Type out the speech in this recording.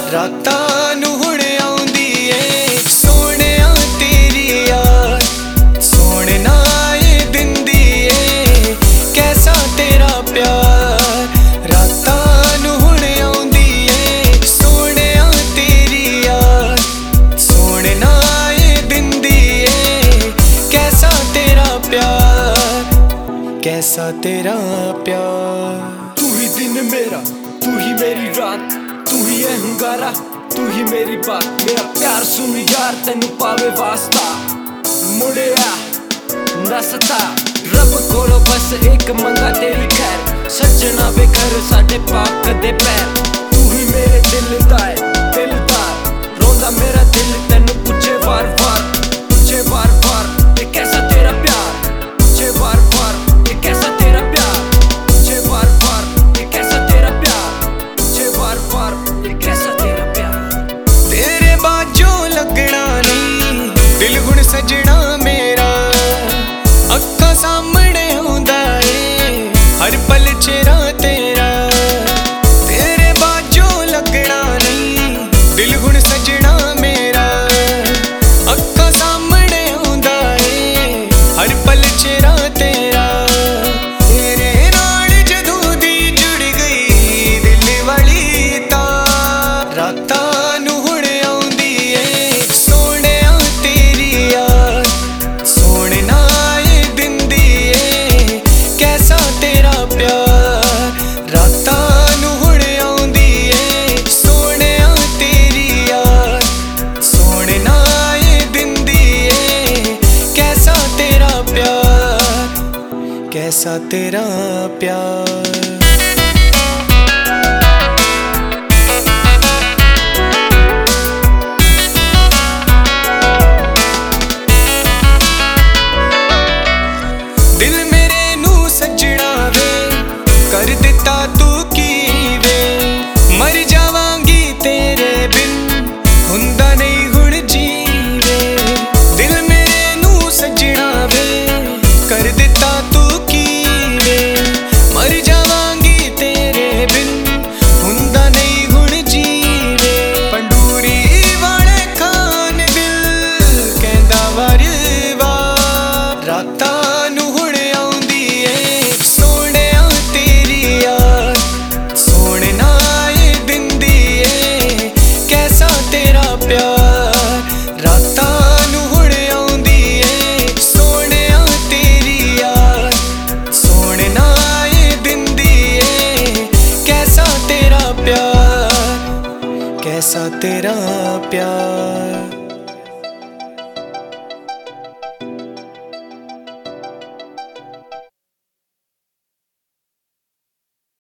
रातां नूं हुण आउंदी ए सोहणिया तेरी याद सोहणे ना ए दिंदी ए कैसा तेरा प्यार रातां नूं हुण आउंदी ए सोहणिया तेरी याद सोहणे ना ए दिंदी ए कैसा तेरा प्यार कैसा तेरा प्यार। तू ही दिन मेरा तू ही मेरी रात तू ही है hungaरा तू ही मेरी बात मेरा प्यार सुन यार तेनू पावे वास्ता मुड़िया ना सता रब कोलो बस एक मंगा तेरी खैर सजना वे घर साडे पाक दे पैर तू ही मेरे दिल दा है दिलदार रोंदा मेरा दिल तेनू पूछे वार वार ये कैसा तेरा प्यार पूछे वार ये कैसा तेरा प्यार पूछे वार ये कैसा तेरा प्यार पूछे वार ये कैसा तेरा प्यार। तेरे बाजों लगना नहीं दिल हुण सजना मेरा अक्खां सामने आउंदा ए हर पल चेहरा तेरा तेरे बाजों लगना नहीं दिल हुण सजना मेरा अक्खां सामने आउंदा ए हर पल चेहरा तेरा तेरे नाल जदों दी जुड़ गई दिल वाली तार रातां नूं हुण आउंदी ए सोहणिया तेरी याद सोहणे ना ए दिंदी ए कैसा तेरा प्यार रातां नूं हुण आउंदी ए सोहणिया तेरी याद सोहणे ना ए दिंदी ए कैसा तेरा प्यार कैसा तेरा प्यार। दिल मेरे नू सजना वे कर दिता तू की वे मर जावांगी तेरे बिन हुंदा नहीं हुण जीवे दिल मेरे नू सजना वे कर दिता तू की वे मर जावांगी तेरे बिन हुंदा नहीं हुण जीवे पंडूरी वाले खान दिल कहंदा वार वार रातां नूं हुण आउंदी ए सोहणिया तेरी याद सोहणे ना ए दिंदी ए कैसा तेरा प्यार रातां नूं हुण आउंदी ए सोहणिया तेरी याद सोहणे ना ए दिंदी ए कैसा तेरा प्यार कैसा तेरा प्यार।